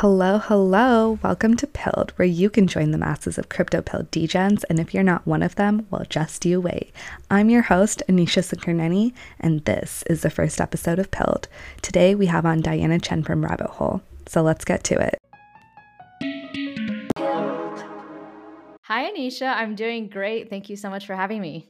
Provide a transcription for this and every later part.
Hello, hello. Welcome to Pilled, where you can join the masses of crypto pilled degens. And if you're not one of them, well, just you wait. I'm your host, Anisha Sankarneni, and this is the first episode of Pilled. Today we have on Diana Chen from Rabbit Hole. So let's get to it. Hi, Anisha. I'm doing great. Thank you so much for having me.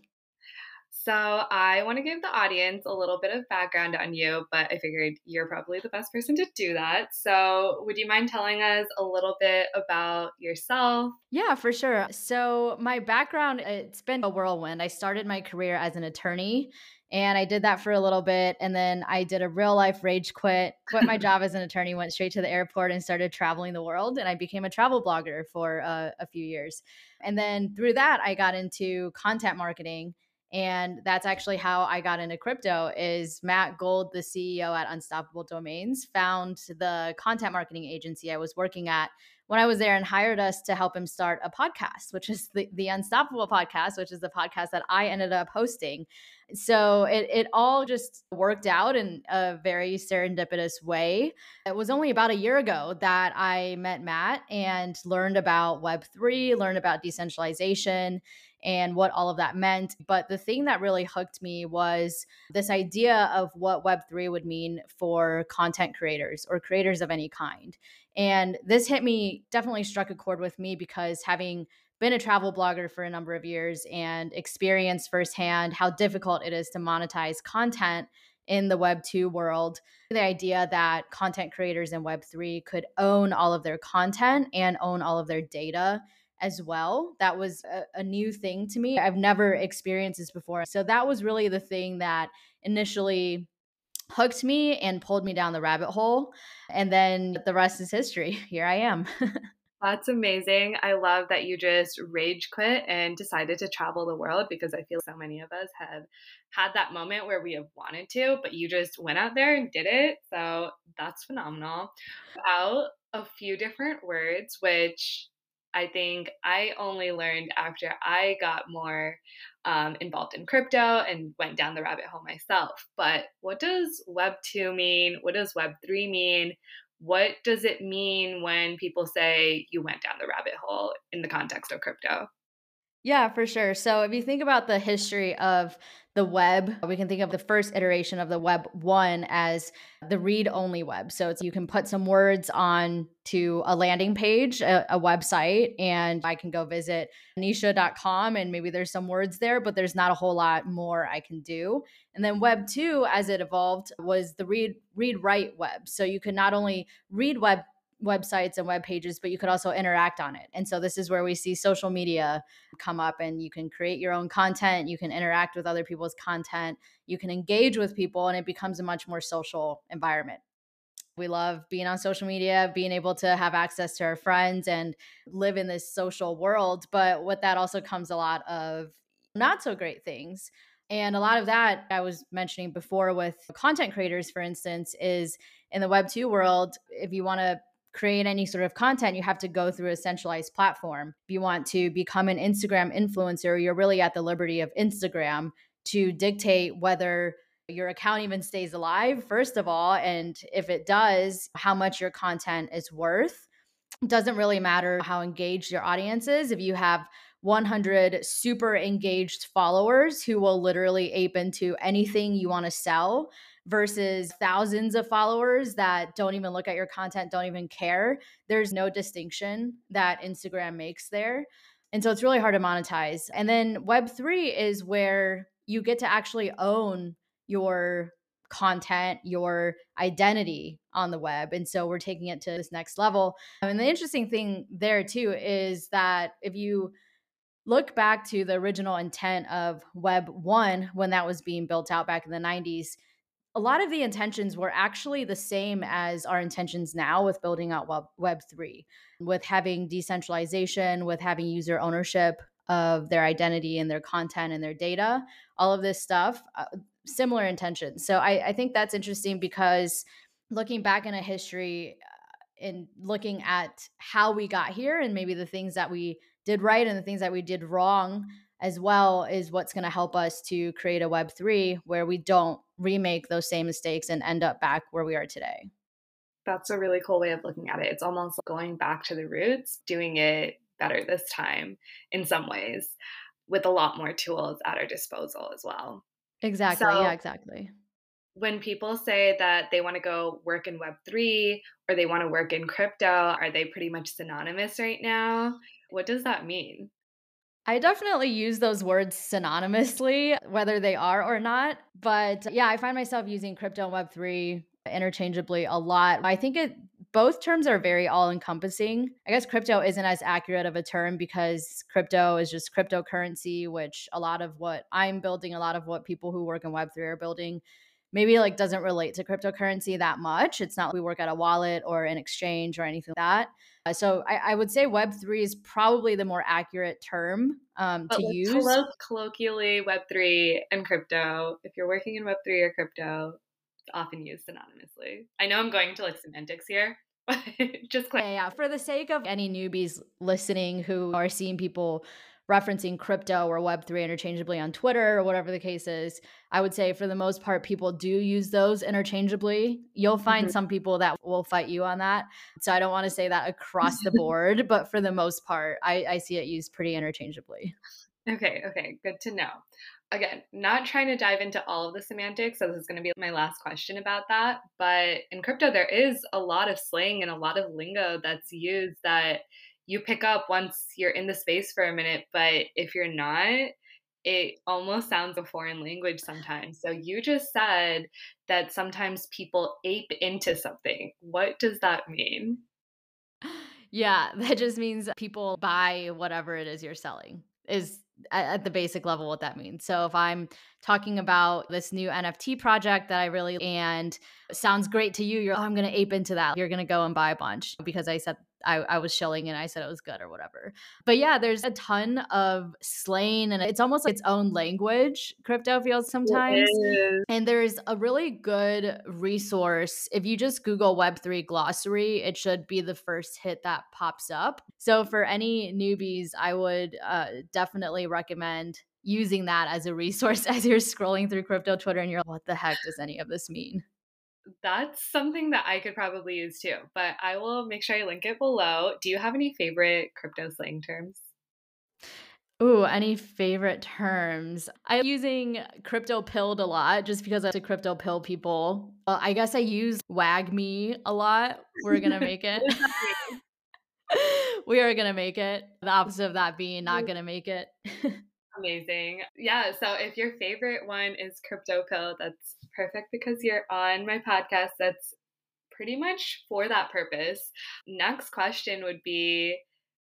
So I want to give the audience a little bit of background on you, but I figured you're probably the best person to do that. So would you mind telling us a little bit about yourself? Yeah, for sure. So, my background, it's been a whirlwind. I started my career as an attorney and I did that for a little bit. And then I did a real life rage quit my job as an attorney, went straight to the airport and started traveling the world. And I became a travel blogger for a few years. And then through that, I got into content marketing. And that's actually how I got into crypto is Matt Gold, the CEO at Unstoppable Domains, found the content marketing agency I was working at when I was there and hired us to help him start a podcast, which is the Unstoppable podcast, which is the podcast that I ended up hosting. So it all just worked out in a very serendipitous way. It was only about a year ago that I met Matt and learned about Web3, learned about decentralization and what all of that meant. But the thing that really hooked me was this idea of what Web3 would mean for content creators or creators of any kind. And this hit me, definitely struck a chord with me because having been a travel blogger for a number of years and experienced firsthand how difficult it is to monetize content in the Web 2 world, the idea that content creators in Web 3 could own all of their content and own all of their data as well. That was a new thing to me. I've never experienced this before. So that was really the thing that initially hooked me and pulled me down the rabbit hole. And then the rest is history. Here I am. That's amazing. I love that you just rage quit and decided to travel the world because I feel so many of us have had that moment where we have wanted to, but you just went out there and did it. So that's phenomenal. Out a few different words, which I think I only learned after I got more involved in crypto and went down the rabbit hole myself. But what does Web 2 mean? What does Web 3 mean? What does it mean when people say you went down the rabbit hole in the context of crypto? Yeah, for sure. So if you think about the history of the web, we can think of the first iteration of the web one as the read only web. So you can put some words on to a landing page, a website, and I can go visit anisha.com and maybe there's some words there, but there's not a whole lot more I can do. And then web two, as it evolved, was the read write web. So you could not only read websites and web pages, but you could also interact on it. And so this is where we see social media come up and you can create your own content, you can interact with other people's content, you can engage with people, and it becomes a much more social environment. We love being on social media, being able to have access to our friends and live in this social world. But with that also comes a lot of not so great things. And a lot of that I was mentioning before with content creators, for instance, is in the Web 2 world, if you want to create any sort of content, you have to go through a centralized platform. If you want to become an Instagram influencer, you're really at the liberty of Instagram to dictate whether your account even stays alive, first of all, and if it does, how much your content is worth. It doesn't really matter how engaged your audience is. If you have 100 super engaged followers who will literally ape into anything you want to sell versus thousands of followers that don't even look at your content, don't even care, there's no distinction that Instagram makes there. And so it's really hard to monetize. And then Web3 is where you get to actually own your content, your identity on the web. And so we're taking it to this next level. And the interesting thing there too is that if you look back to the original intent of Web 1 when that was being built out back in the 90s, a lot of the intentions were actually the same as our intentions now with building out Web 3, with having decentralization, with having user ownership of their identity and their content and their data, all of this stuff, similar intentions. So I think that's interesting because looking back in a history and looking at how we got here and maybe the things that we did right and the things that we did wrong as well is what's going to help us to create a Web3 where we don't remake those same mistakes and end up back where we are today. That's a really cool way of looking at it. It's almost going back to the roots, doing it better this time in some ways, with a lot more tools at our disposal as well. Exactly. Yeah, So exactly. when people say that they want to go work in Web3 or they want to work in crypto, are they pretty much synonymous right now? What does that mean? I definitely use those words synonymously, whether they are or not. But yeah, I find myself using crypto and Web3 interchangeably a lot. I think both terms are very all encompassing. I guess crypto isn't as accurate of a term because crypto is just cryptocurrency, which a lot of what I'm building, a lot of what people who work in Web3 are building, maybe like doesn't relate to cryptocurrency that much. It's not like we work at a wallet or an exchange or anything like that. So I would say Web3 is probably the more accurate term But to like use. colloquially, Web3 and crypto, if you're working in Web3 or crypto, it's often used synonymously. I know I'm going into like semantics here, but just Yeah. For the sake of any newbies listening who are seeing people referencing crypto or Web3 interchangeably on Twitter or whatever the case is, I would say for the most part, people do use those interchangeably. You'll find Mhm. some people that will fight you on that. So I don't want to say that across the board, but for the most part, I see it used pretty interchangeably. Okay, good to know. Again, not trying to dive into all of the semantics, so this is going to be my last question about that. But in crypto, there is a lot of slang and a lot of lingo that's used that you pick up once you're in the space for a minute. But if you're not, it almost sounds a foreign language sometimes. So you just said that sometimes people ape into something. What does that mean? Yeah, that just means people buy whatever it is you're selling, is at the basic level what that means. So if I'm talking about this new NFT project that I really and sounds great to you, you're, oh, I'm going to ape into that. You're going to go and buy a bunch because I said I was shilling and I said it was good or whatever. But yeah, there's a ton of slang and it's almost like its own language, crypto feels It sometimes. is. And there's a really good resource. If you just Google Web3 glossary, it should be the first hit that pops up. So, for any newbies, I would definitely recommend using that as a resource as you're scrolling through crypto Twitter and you're like, what the heck does any of this mean? That's something that I could probably use too, but I will make sure I link it below. Do you have any favorite crypto slang terms? Ooh, any favorite terms? I'm using crypto pilled a lot just because I like to crypto pill people. I guess I use wag me a lot. We're going to make it. What does that We are going to make it. The opposite of that being not mean? going to make it. Amazing. Yeah, so if your favorite one is Crypto Pill, that's perfect because you're on my podcast. That's pretty much for that purpose. Next question would be,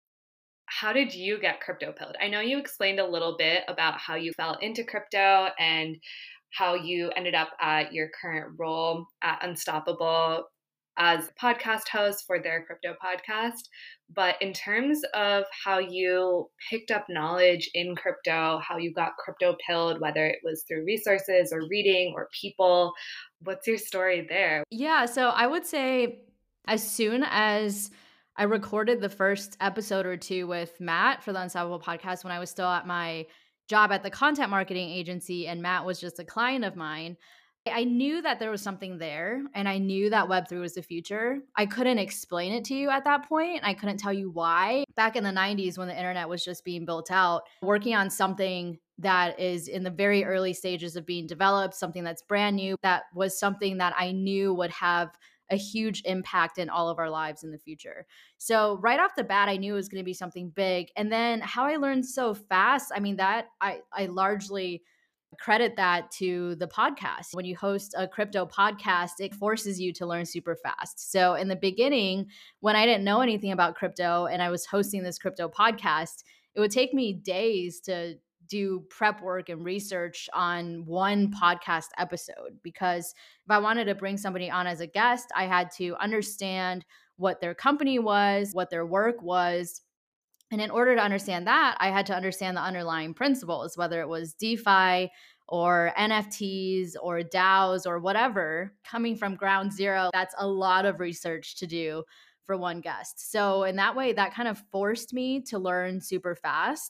how did you get crypto pilled? I know you explained a little bit about how you fell into crypto and how you ended up at your current role at Unstoppable as podcast host for their crypto podcast. But in terms of how you picked up knowledge in crypto, how you got crypto pilled, whether it was through resources or reading or people, what's your story there? Yeah, so I would say as soon as I recorded the first episode or two with Matt for the Unstoppable podcast when I was still at my job at the content marketing agency and Matt was just a client of mine, I knew that there was something there and I knew that Web3 was the future. I couldn't explain it to you at that point. I couldn't tell you why. Back in the 90s when the internet was just being built out, working on something that is in the very early stages of being developed, something that's brand new, that was something that I knew would have a huge impact in all of our lives in the future. So right off the bat, I knew it was going to be something big. And then how I learned so fast, I mean, that I largely credit that to the podcast. When you host a crypto podcast, it forces you to learn super fast. So in the beginning, when I didn't know anything about crypto and I was hosting this crypto podcast, it would take me days to do prep work and research on one podcast episode because if I wanted to bring somebody on as a guest, I had to understand what their company was, what their work was, and in order to understand that, I had to understand the underlying principles, whether it was DeFi or NFTs or DAOs or whatever, coming from ground zero. That's a lot of research to do for one guest. So, in that way, that kind of forced me to learn super fast.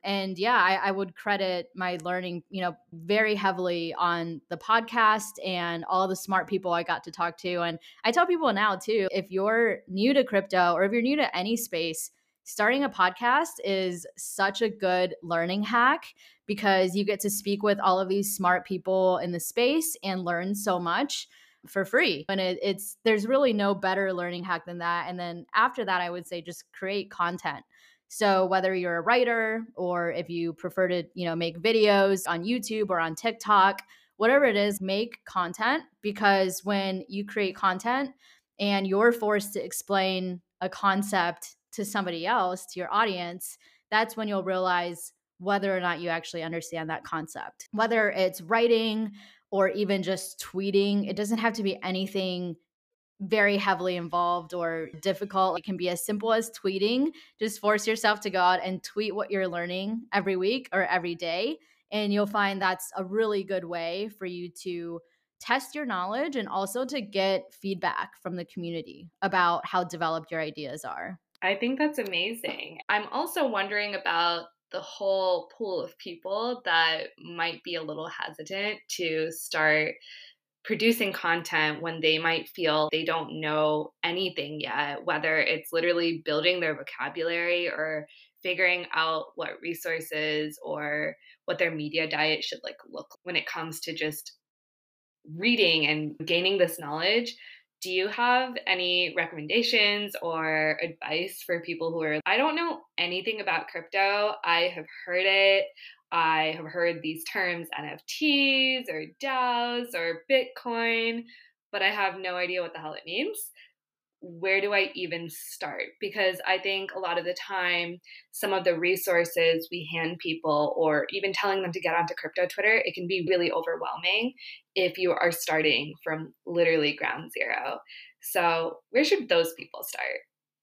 And yeah, I would credit my learning, very heavily on the podcast and all the smart people I got to talk to. And I tell people now too, if you're new to crypto or if you're new to any space, starting a podcast is such a good learning hack because you get to speak with all of these smart people in the space and learn so much for free. And it's there's really no better learning hack than that. And then after that, I would say just create content. So whether you're a writer or if you prefer to, make videos on YouTube or on TikTok, whatever it is, make content, because when you create content and you're forced to explain a concept to somebody else, to your audience, that's when you'll realize whether or not you actually understand that concept. Whether it's writing or even just tweeting, it doesn't have to be anything very heavily involved or difficult. It can be as simple as tweeting. Just force yourself to go out and tweet what you're learning every week or every day. And you'll find that's a really good way for you to test your knowledge and also to get feedback from the community about how developed your ideas are. I think that's amazing. I'm also wondering about the whole pool of people that might be a little hesitant to start producing content when they might feel they don't know anything yet, whether it's literally building their vocabulary or figuring out what resources or what their media diet should look when it comes to just reading and gaining this knowledge. Do you have any recommendations or advice for people who are, I don't know anything about crypto. I have heard it. I have heard these terms NFTs or DAOs or Bitcoin, but I have no idea what the hell it means. Where do I even start? Because I think a lot of the time, some of the resources we hand people, or even telling them to get onto crypto Twitter, it can be really overwhelming if you are starting from literally ground zero. So, where should those people start?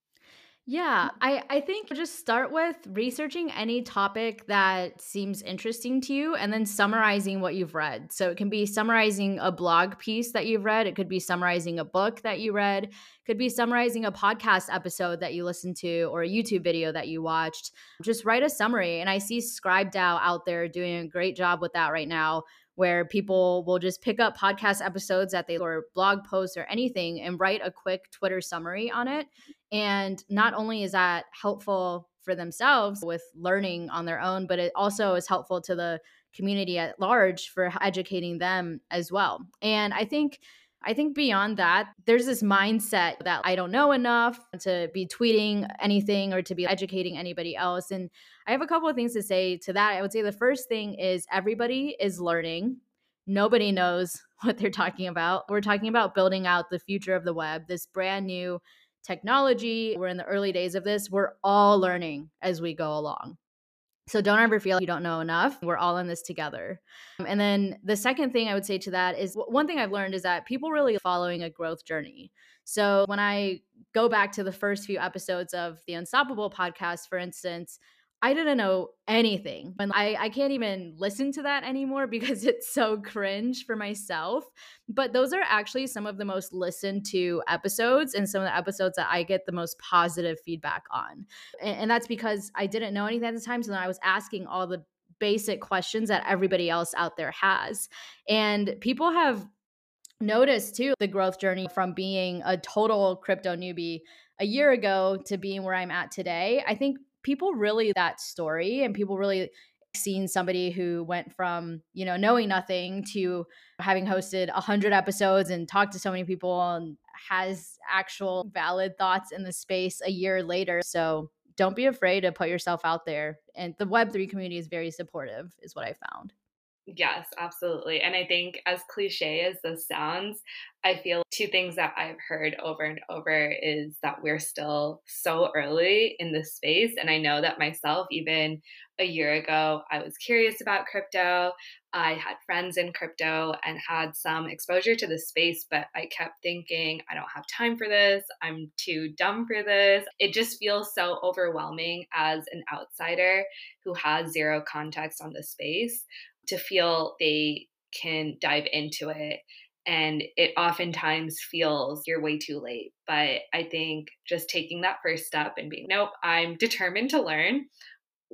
Yeah, I think just start with researching any topic that seems interesting to you and then summarizing what you've read. So it can be summarizing a blog piece that you've read, it could be summarizing a book that you read, it could be summarizing a podcast episode that you listened to or a YouTube video that you watched. Just write a summary. And I see ScribeDAO out there doing a great job with that right now, where people will just pick up podcast episodes that they or blog posts or anything and write a quick Twitter summary on it. And not only is that helpful for themselves with learning on their own, but it also is helpful to the community at large for educating them as well. And I think beyond that, there's this mindset that I don't know enough to be tweeting anything or to be educating anybody else. And I have a couple of things to say to that. I would say the first thing is everybody is learning. Nobody knows what they're talking about. We're talking about building out the future of the web, this brand new technology. We're in the early days of this. We're all learning as we go along. So don't ever feel like you don't know enough. We're all in this together. And then the second thing I would say to that is one thing I've learned is that people really following a growth journey. So when I go back to the first few episodes of the Unstoppable podcast, for instance, I didn't know anything. And I can't even listen to that anymore because it's so cringe for myself. But those are actually some of the most listened to episodes and some of the episodes that I get the most positive feedback on. And that's because I didn't know anything at the time. So then I was asking all the basic questions that everybody else out there has. And people have noticed too the growth journey from being a total crypto newbie a year ago to being where I'm at today. I think people really that story and people really seen somebody who went from, knowing nothing to having hosted 100 episodes and talked to so many people and has actual valid thoughts in the space a year later. So don't be afraid to put yourself out there. And the Web3 community is very supportive, is what I found. Yes, absolutely. And I think, as cliche as this sounds, I feel two things that I've heard over and over is that we're still so early in this space. And I know that myself, even a year ago, I was curious about crypto. I had friends in crypto and had some exposure to the space, but I kept thinking, I don't have time for this. I'm too dumb for this. It just feels so overwhelming as an outsider who has zero context on the space to feel they can dive into it. And it oftentimes feels you're way too late. But I think just taking that first step and being, nope, I'm determined to learn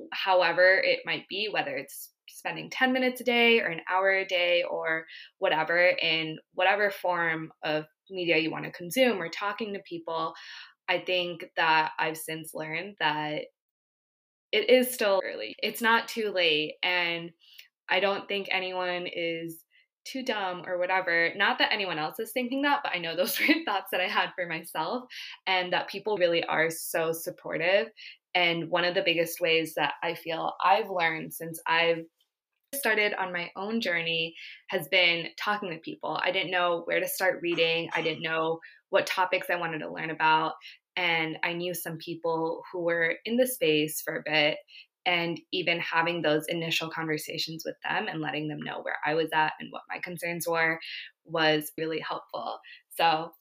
however it might be, whether it's spending 10 minutes a day or an hour a day or whatever, in whatever form of media you want to consume or talking to people. I think that I've since learned that it is still early. It's not too late. And I don't think anyone is too dumb or whatever. Not that anyone else is thinking that, but I know those were thoughts that I had for myself, and that people really are so supportive. And one of the biggest ways that I feel I've learned since I've started on my own journey has been talking to people. I didn't know where to start reading. I didn't know what topics I wanted to learn about. And I knew some people who were in the space for a bit, and even having those initial conversations with them and letting them know where I was at and what my concerns were was really helpful. So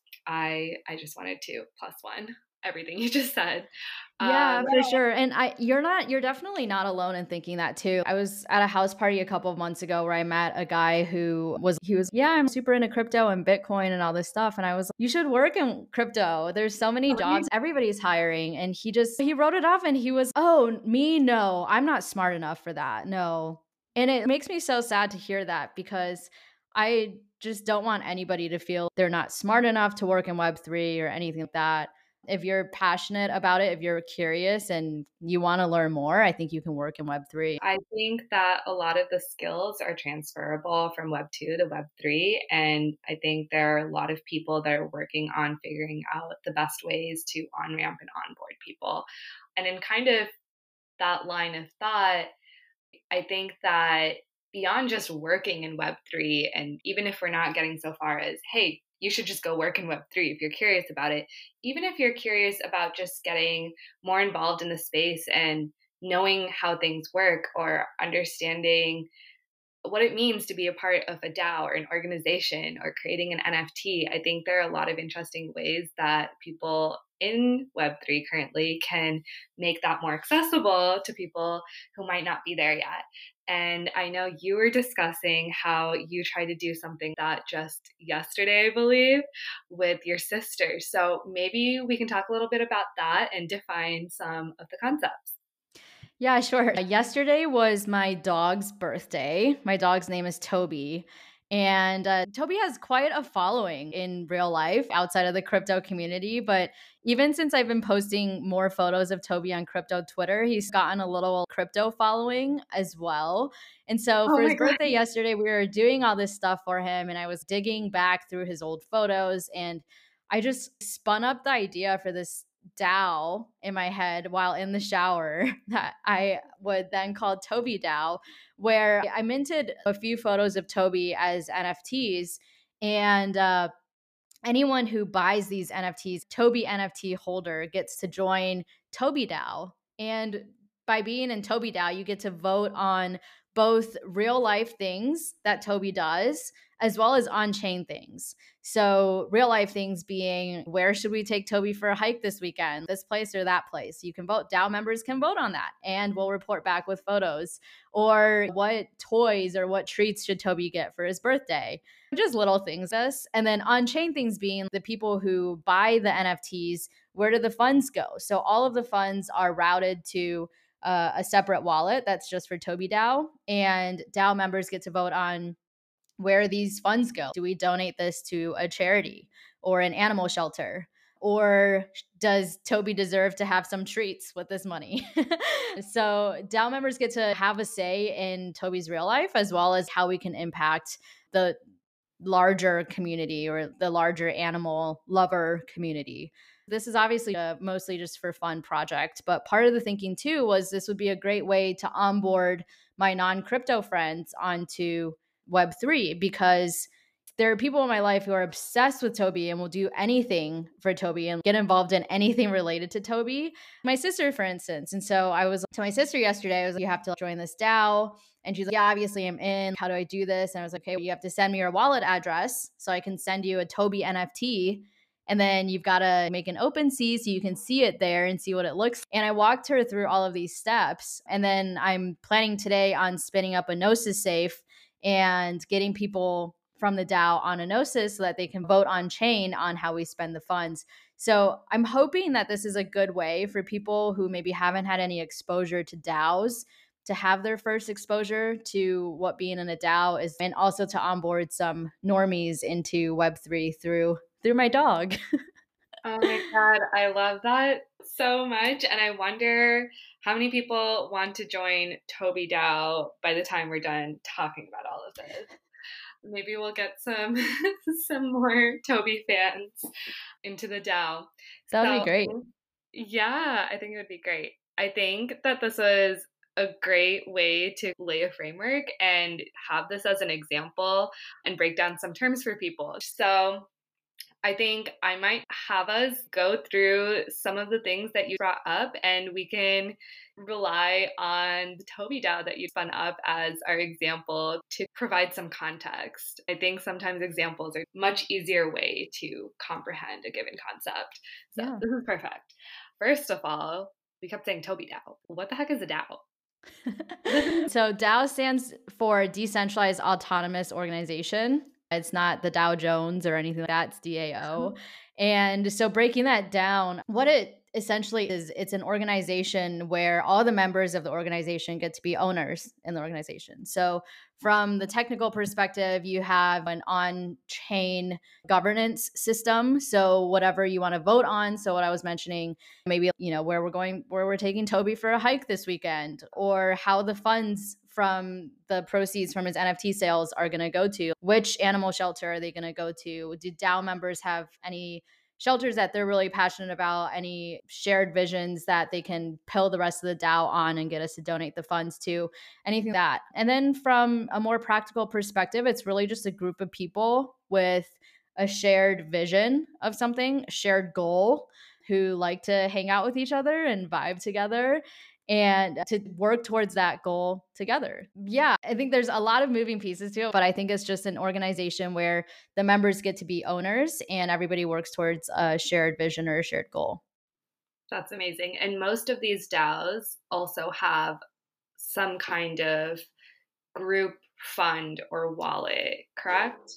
I just wanted to plus one everything you just said. Yeah, Yeah. for sure. And you're definitely not alone in thinking that too. I was at a house party a couple of months ago where I met a guy yeah, I'm super into crypto and Bitcoin and all this stuff. And I was like, you should work in crypto. There's so many jobs, everybody's hiring. And he wrote it off and he was, oh, me, no, I'm not smart enough for that. No. And it makes me so sad to hear that, because I just don't want anybody to feel they're not smart enough to work in Web3 or anything like that. If you're passionate about it, if you're curious and you want to learn more, I think you can work in Web3. I think that a lot of the skills are transferable from Web 2 to Web 3. And I think there are a lot of people that are working on figuring out the best ways to on ramp and onboard people. And in kind of that line of thought, I think that beyond just working in Web3, and even if we're not getting so far as, hey, you should just go work in Web3 if you're curious about it, even if you're curious about just getting more involved in the space and knowing how things work or understanding what it means to be a part of a DAO or an organization or creating an NFT, I think there are a lot of interesting ways that people in Web3 currently can make that more accessible to people who might not be there yet. And I know you were discussing how you tried to do something that just yesterday, I believe, with your sister. So maybe we can talk a little bit about that and define some of the concepts. Yeah, sure. Yesterday was my dog's birthday. My dog's name is Toby. And Toby has quite a following in real life outside of the crypto community. But even since I've been posting more photos of Toby on crypto Twitter, he's gotten a little crypto following as well. And so Oh for my his God. birthday yesterday, we were doing all this stuff for him. And I was digging back through his old photos. And I just spun up the idea for this DAO in my head while in the shower that I would then call Toby DAO, where I minted a few photos of Toby as NFTs. And anyone who buys these NFTs, Toby NFT holder, gets to join Toby DAO. And by being in Toby DAO, you get to vote on both real life things that Toby does, as well as on chain things. So, real life things being, where should we take Toby for a hike this weekend? This place or that place? You can vote. DAO members can vote on that, and we'll report back with photos. Or what toys or what treats should Toby get for his birthday? Just little things. And then on chain things being the people who buy the NFTs, where do the funds go? So all of the funds are routed to a separate wallet that's just for Toby DAO, and DAO members get to vote on where these funds go. Do we donate this to a charity or an animal shelter? Or does Toby deserve to have some treats with this money? So DAO members get to have a say in Toby's real life, as well as how we can impact the larger community or the larger animal lover community. This is obviously a mostly just for fun project, but part of the thinking too was this would be a great way to onboard my non-crypto friends onto Web3, because there are people in my life who are obsessed with Toby and will do anything for Toby and get involved in anything related to Toby. My sister, for instance. And so I was to my sister yesterday, I was like, you have to join this DAO. And she's like, yeah, obviously I'm in. How do I do this? And I was like, okay, well, you have to send me your wallet address so I can send you a Toby NFT. And then you've got to make an OpenSea so you can see it there and see what it looks like. And I walked her through all of these steps. And then I'm planning today on spinning up a Gnosis safe and getting people from the DAO on a Gnosis so that they can vote on chain on how we spend the funds. So I'm hoping that this is a good way for people who maybe haven't had any exposure to DAOs to have their first exposure to what being in a DAO is, and also to onboard some normies into Web3 through my dog. Oh my God, I love that so much. And I wonder how many people want to join Toby DAO by the time we're done talking about all of this. Maybe we'll get some some more Toby fans into the DAO. That would be So great. yeah, I think it would be great. I think that this was a great way to lay a framework and have this as an example and break down some terms for people. So I think I might have us go through some of the things that you brought up, and we can rely on the Toby DAO that you spun up as our example to provide some context. I think sometimes examples are a much easier way to comprehend a given concept. So Yeah. this is perfect. First of all, we kept saying Toby DAO. What the heck is a DAO? So DAO stands for Decentralized Autonomous Organization. It's not the Dow Jones or anything like that. It's DAO. And so breaking that down, what it essentially is, it's an organization where all the members of the organization get to be owners in the organization. So from the technical perspective, you have an on-chain governance system. So whatever you want to vote on. So what I was mentioning, maybe, where we're taking Toby for a hike this weekend, or how the funds from the proceeds from his NFT sales are going to go to, which animal shelter are they going to go to? Do DAO members have any shelters that they're really passionate about, any shared visions that they can pill the rest of the DAO on and get us to donate the funds to, anything like that. And then from a more practical perspective, it's really just a group of people with a shared vision of something, a shared goal, who like to hang out with each other and vibe together and to work towards that goal together. Yeah, I think there's a lot of moving pieces to it, but I think it's just an organization where the members get to be owners and everybody works towards a shared vision or a shared goal. That's amazing. And most of these DAOs also have some kind of group fund or wallet, correct?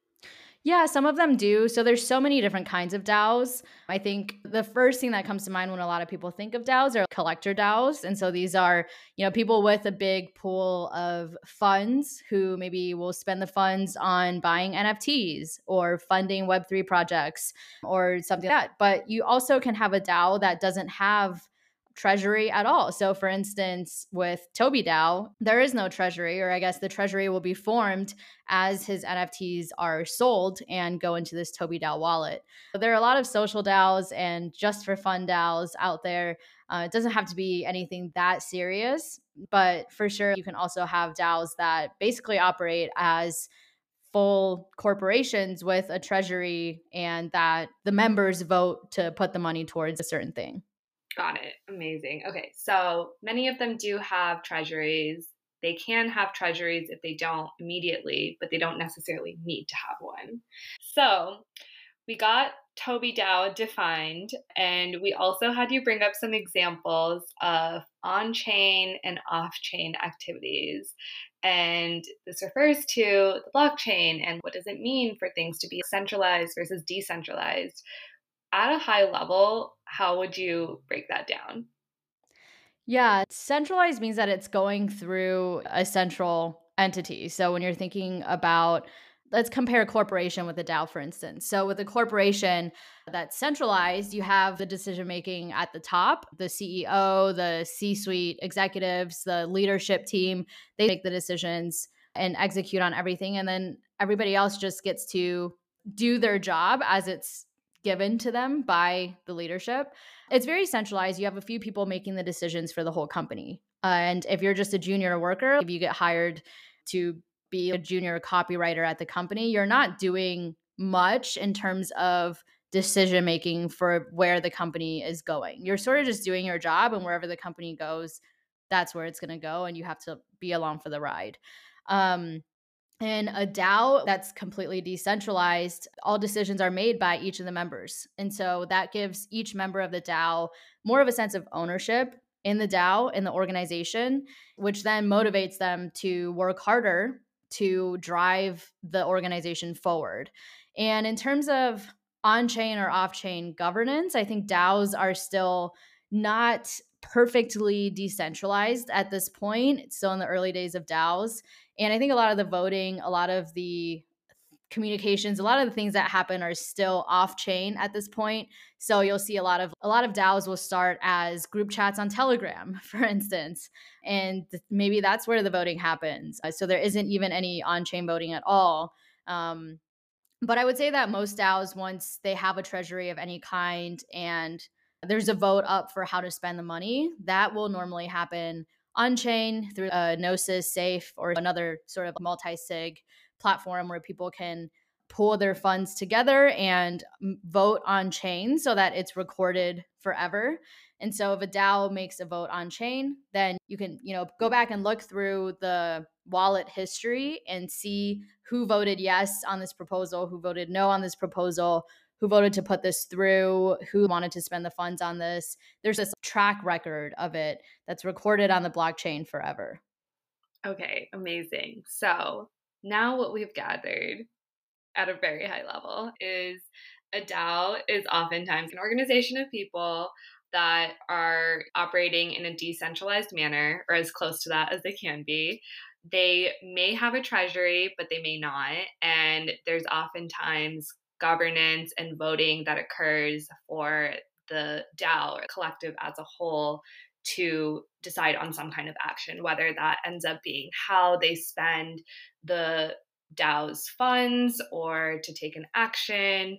Yeah, some of them do. So there's so many different kinds of DAOs. I think the first thing that comes to mind when a lot of people think of DAOs are collector DAOs. And so these are, people with a big pool of funds who maybe will spend the funds on buying NFTs or funding Web3 projects or something like that. But you also can have a DAO that doesn't have treasury at all. So for instance, with Toby DAO, there is no treasury, or I guess the treasury will be formed as his NFTs are sold and go into this Toby DAO wallet. So there are a lot of social DAOs and just for fun DAOs out there. It doesn't have to be anything that serious, but for sure, you can also have DAOs that basically operate as full corporations with a treasury and that the members vote to put the money towards a certain thing. Got it. Amazing. Okay. So many of them do have treasuries. They can have treasuries if they don't immediately, but they don't necessarily need to have one. So we got Toby DAO defined, and we also had you bring up some examples of on chain and off chain activities. And this refers to the blockchain and what does it mean for things to be centralized versus decentralized. At a high level, how would you break that down? Yeah, centralized means that it's going through a central entity. So when you're thinking about, let's compare a corporation with a DAO, for instance. So with a corporation that's centralized, you have the decision making at the top, the CEO, the C suite executives, the leadership team. They make the decisions and execute on everything. And then everybody else just gets to do their job as it's given to them by the leadership. It's very centralized. You have a few people making the decisions for the whole company. And if you're just a junior worker, if you get hired to be a junior copywriter at the company, you're not doing much in terms of decision making for where the company is going. You're sort of just doing your job, and wherever the company goes, that's where it's going to go. And you have to be along for the ride. In a DAO that's completely decentralized, all decisions are made by each of the members. And so that gives each member of the DAO more of a sense of ownership in the DAO, in the organization, which then motivates them to work harder to drive the organization forward. And in terms of on-chain or off-chain governance. I think DAOs are still not perfectly decentralized at this point. It's still in the early days of DAOs. And I think a lot of the voting, a lot of the communications, a lot of the things that happen are still off chain at this point. So you'll see a lot of DAOs will start as group chats on Telegram, for instance, and maybe that's where the voting happens. So there isn't even any on-chain voting at all. But I would say that most DAOs, once they have a treasury of any kind and there's a vote up for how to spend the money, that will normally happen on chain through a Gnosis Safe or another sort of multi sig platform where people can pool their funds together and vote on chain so that it's recorded forever. And so if a DAO makes a vote on chain, then you can, go back and look through the wallet history and see who voted yes on this proposal, who voted no on this proposal, who voted to put this through, who wanted to spend the funds on this. There's this track record of it that's recorded on the blockchain forever. Okay, amazing. So now what we've gathered at a very high level is a DAO is oftentimes an organization of people that are operating in a decentralized manner, or as close to that as they can be. They may have a treasury, but they may not. And there's oftentimes governance and voting that occurs for the DAO or collective as a whole to decide on some kind of action, whether that ends up being how they spend the DAO's funds or to take an action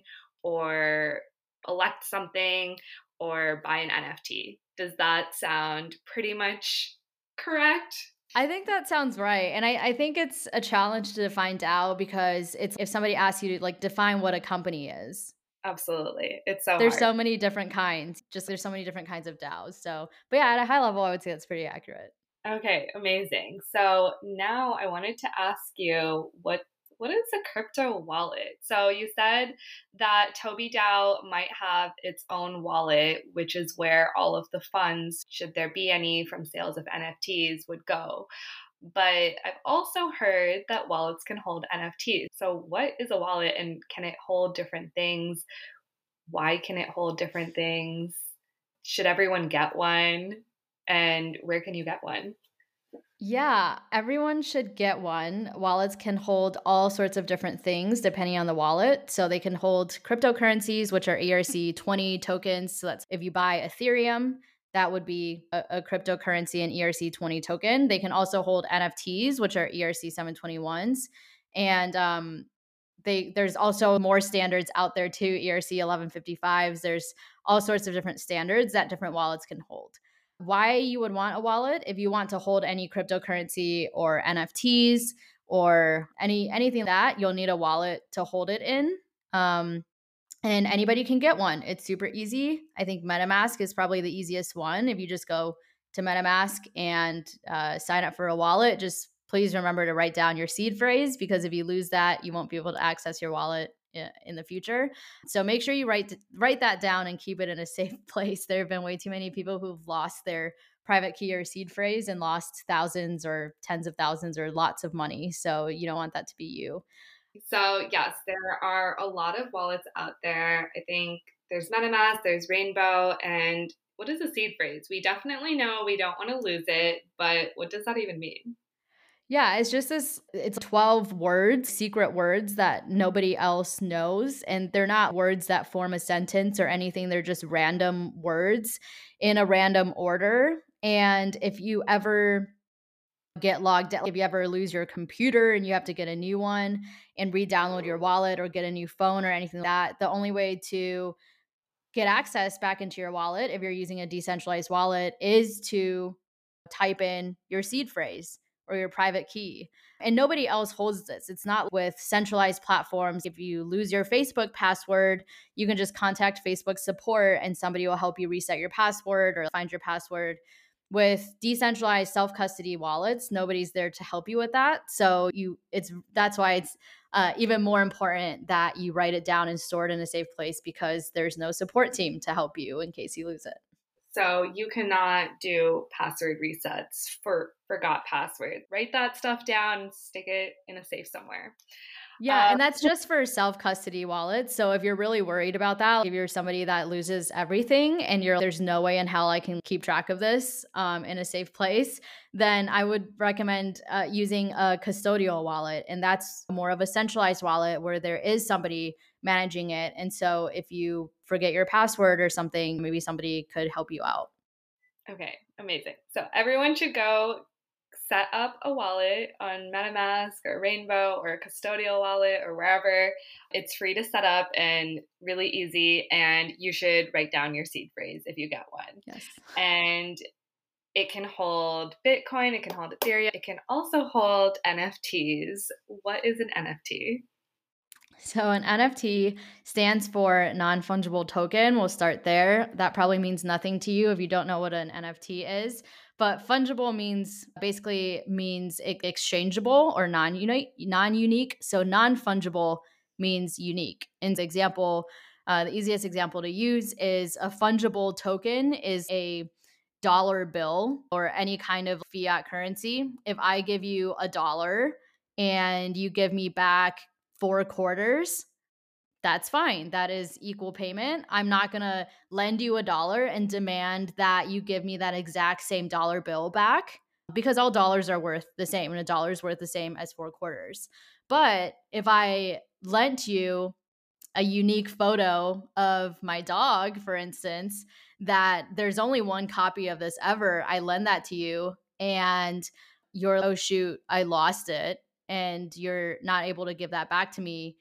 or elect something or buy an NFT. Does that sound pretty much correct? I think that sounds right. And I think it's a challenge to define DAO because it's if somebody asks you to like define what a company is. Absolutely. It's so There's hard. so many different kinds. There's so many different kinds of DAOs. So, but yeah, at a high level, I would say that's pretty accurate. Okay, amazing. So now I wanted to ask you what is a crypto wallet? So you said that Toby DAO might have its own wallet, which is where all of the funds, should there be any from sales of NFTs, would go. But I've also heard that wallets can hold NFTs. So what is a wallet and can it hold different things? Why can it hold different things? Should everyone get one? And where can you get one? Yeah, everyone should get one. Wallets can hold all sorts of different things depending on the wallet. So they can hold cryptocurrencies, which are ERC20 tokens. So that's if you buy Ethereum, that would be a cryptocurrency, an ERC20 token. They can also hold NFTs, which are ERC721s. And there's also more standards out there too, ERC1155s. There's all sorts of different standards that different wallets can hold. Why you would want a wallet? If you want to hold any cryptocurrency or NFTs or anything like that, you'll need a wallet to hold it in. And anybody can get one. It's super easy. I think MetaMask is probably the easiest one. If you just go to MetaMask and sign up for a wallet, just please remember to write down your seed phrase, because if you lose that, you won't be able to access your wallet in the future. So make sure you write that down and keep it in a safe place. There have been way too many people who've lost their private key or seed phrase and lost thousands or tens of thousands or lots of money. So you don't want that to be you. So yes, there are a lot of wallets out there. I think there's MetaMask, there's Rainbow, and what is a seed phrase? We definitely know we don't want to lose it, but what does that even mean? Yeah, it's 12 words, secret words that nobody else knows. And they're not words that form a sentence or anything. They're just random words in a random order. And if you ever get logged out, if you ever lose your computer and you have to get a new one and re-download your wallet or get a new phone or anything like that, the only way to get access back into your wallet, if you're using a decentralized wallet, is to type in your seed phrase or your private key. And nobody else holds this. It's not with centralized platforms. If you lose your Facebook password, you can just contact Facebook support and somebody will help you reset your password or find your password. With decentralized self-custody wallets, nobody's there to help you with that. So that's why it's even more important that you write it down and store it in a safe place, because there's no support team to help you in case you lose it. So you cannot do password resets for forgot password. Write that stuff down, stick it in a safe somewhere. Yeah, and that's just for self-custody wallets. So if you're really worried about that, if you're somebody that loses everything and there's no way in hell I can keep track of this in a safe place, then I would recommend using a custodial wallet. And that's more of a centralized wallet where there is somebody managing it. And so if you forget your password or something, maybe somebody could help you out. Okay, amazing. So everyone should go set up a wallet on MetaMask or Rainbow or a custodial wallet or wherever. It's free to set up and really easy. And you should write down your seed phrase if you get one. Yes. And it can hold Bitcoin, it can hold Ethereum, it can also hold NFTs. What is an NFT? So an NFT stands for non-fungible token. We'll start there. That probably means nothing to you if you don't know what an NFT is. But fungible means exchangeable or non-unique. So non-fungible means unique. In example, the easiest example to use is a fungible token is a dollar bill or any kind of fiat currency. If I give you $1 and you give me back 4 quarters, that's fine. That is equal payment. I'm not going to lend you $1 and demand that you give me that exact same dollar bill back because all dollars are worth the same and $1 is worth the same as 4 quarters. But if I lent you a unique photo of my dog, for instance, that there's only one copy of this ever, I lend that to you and you're, oh shoot, I lost it, and you're not able to give that back to me,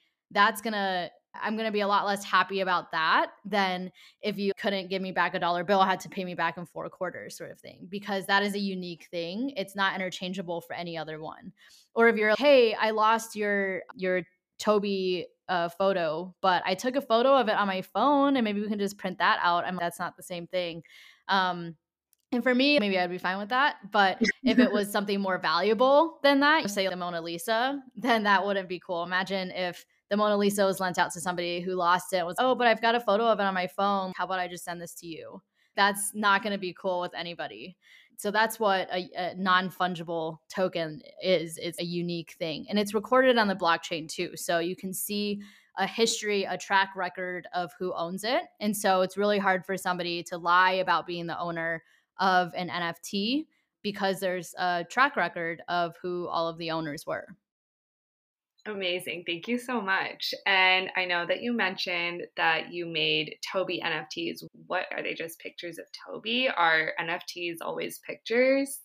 I'm going to be a lot less happy about that than if you couldn't give me back $1 bill, had to pay me back in 4 quarters sort of thing, because that is a unique thing. It's not interchangeable for any other one. Or if you're, hey, I lost your Toby photo, but I took a photo of it on my phone and maybe we can just print that out. That's not the same thing. And for me, maybe I'd be fine with that. But if it was something more valuable than that, say the Mona Lisa, then that wouldn't be cool. Imagine if the Mona Lisa was lent out to somebody who lost it, was, oh, but I've got a photo of it on my phone. How about I just send this to you? That's not going to be cool with anybody. So that's what a non-fungible token is. It's a unique thing. And it's recorded on the blockchain too. So you can see a history, a track record of who owns it. And so it's really hard for somebody to lie about being the owner of an NFT because there's a track record of who all of the owners were. Amazing. Thank you so much. And I know that you mentioned that you made Toby NFTs. What are they, just pictures of Toby? Are NFTs always pictures?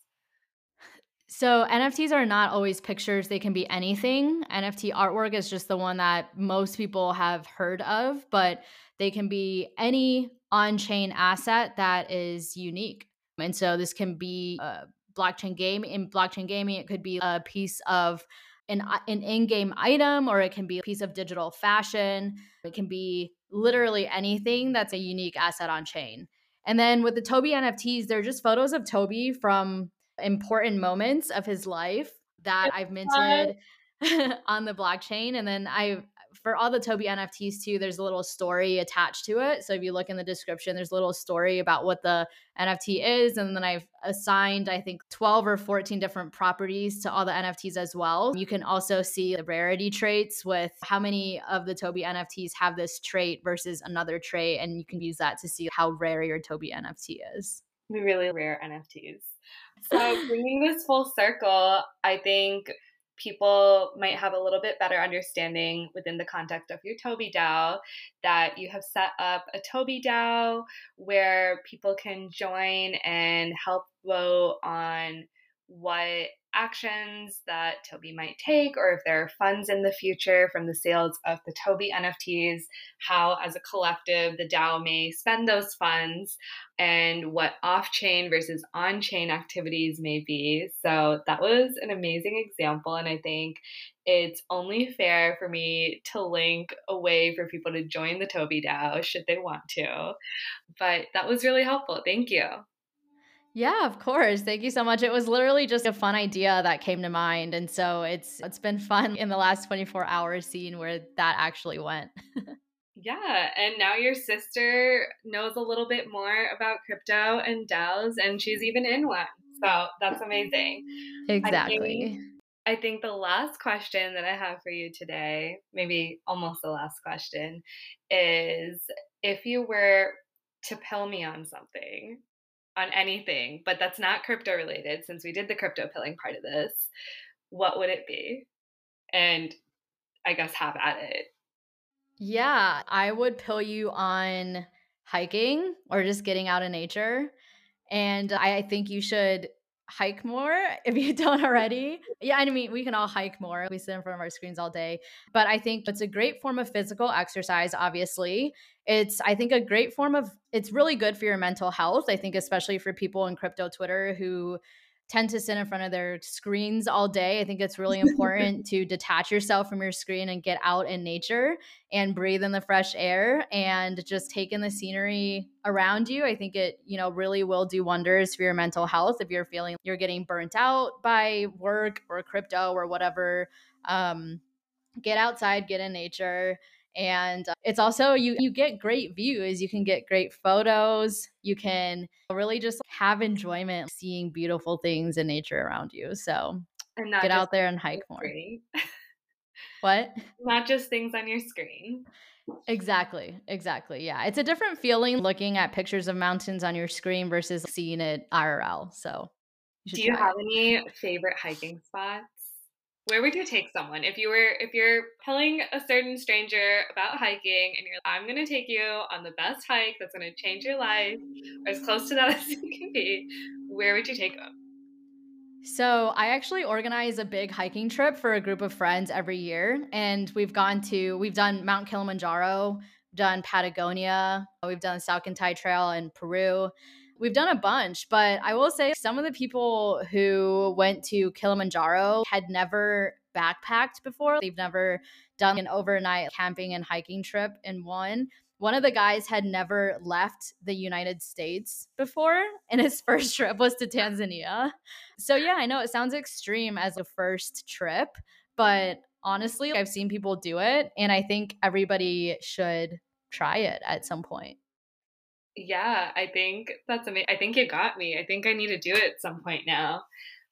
So NFTs are not always pictures. They can be anything. NFT artwork is just the one that most people have heard of, but they can be any on-chain asset that is unique. And so this can be a blockchain game. In blockchain gaming, it could be a piece of an in-game item, or it can be a piece of digital fashion. It can be literally anything that's a unique asset on chain. And then with the Toby NFTs, they're just photos of Toby from important moments of his life that I've minted on the blockchain. And then for all the Toby NFTs too, there's a little story attached to it. So if you look in the description, there's a little story about what the NFT is. And then I've assigned, I think, 12 or 14 different properties to all the NFTs as well. You can also see the rarity traits with how many of the Toby NFTs have this trait versus another trait. And you can use that to see how rare your Toby NFT is. The really rare NFTs. So bringing this full circle, I think people might have a little bit better understanding within the context of your Toby DAO that you have set up a Toby DAO where people can join and help vote on what actions that Toby might take, or if there are funds in the future from the sales of the Toby NFTs, how as a collective the DAO may spend those funds, and what off-chain versus on-chain activities may be. So that was an amazing example, and I think it's only fair for me to link a way for people to join the Toby DAO should they want to. But that was really helpful. Thank you. Yeah, of course. Thank you so much. It was literally just a fun idea that came to mind. And so it's been fun in the last 24 hours seeing where that actually went. Yeah, and now your sister knows a little bit more about crypto and DAOs, and she's even in one. So that's amazing. Exactly. I think the last question that I have for you today, maybe almost the last question, is if you were to pill me on something, on anything, but that's not crypto related, since we did the crypto pilling part of this, what would it be? And I guess have at it. Yeah, I would pill you on hiking or just getting out in nature. And I think you should hike more if you don't already. Yeah, I mean, we can all hike more. We sit in front of our screens all day. But I think it's a great form of physical exercise, obviously. I think, a great form of, it's really good for your mental health. I think, especially for people in crypto Twitter who tend to sit in front of their screens all day. I think it's really important to detach yourself from your screen and get out in nature and breathe in the fresh air and just take in the scenery around you. I think it, really will do wonders for your mental health if you're feeling you're getting burnt out by work or crypto or whatever. Get outside, get in nature. And it's also, you get great views, you can get great photos, you can really just have enjoyment seeing beautiful things in nature around you. So And not get just out there and on your hike more. screen. What? Not just things on your screen. Exactly. Exactly. Yeah. It's a different feeling looking at pictures of mountains on your screen versus seeing it IRL. So you should Do you try have it. any favorite hiking spots? Where would you take someone if you're telling a certain stranger about hiking and you're like, I'm gonna take you on the best hike that's gonna change your life, or as close to that as you can be, where would you take them? So I actually organize a big hiking trip for a group of friends every year. And we've done Mount Kilimanjaro, done Patagonia, we've done the Salcantay Trail in Peru. We've done a bunch, but I will say some of the people who went to Kilimanjaro had never backpacked before. They've never done an overnight camping and hiking trip in one. One of the guys had never left the United States before, and his first trip was to Tanzania. So yeah, I know it sounds extreme as a first trip, but honestly, I've seen people do it, and I think everybody should try it at some point. Yeah, I think that's amazing. I think you got me. I think I need to do it at some point now.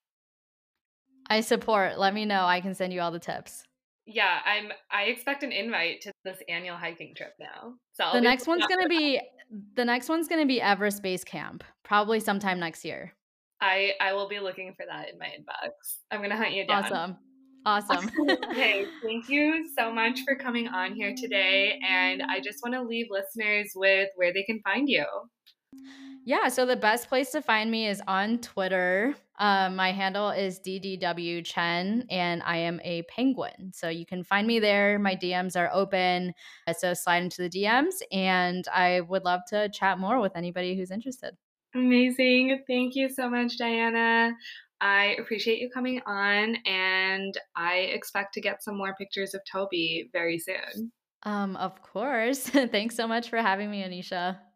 I support. Let me know. I can send you all the tips. Yeah, I expect an invite to this annual hiking trip now. So I'll The be next looking one's out going for to that. be the next one's going to be Everest Base Camp, probably sometime next year. I will be looking for that in my inbox. I'm gonna hunt you down. Awesome. Awesome. Hey, thank you so much for coming on here today. And I just want to leave listeners with where they can find you. Yeah, so the best place to find me is on Twitter. My handle is DDW Chen, and I am a penguin. So you can find me there. My DMs are open. So slide into the DMs, and I would love to chat more with anybody who's interested. Amazing. Thank you so much, Diana. I appreciate you coming on, and I expect to get some more pictures of Toby very soon. Of course. Thanks so much for having me, Anisha.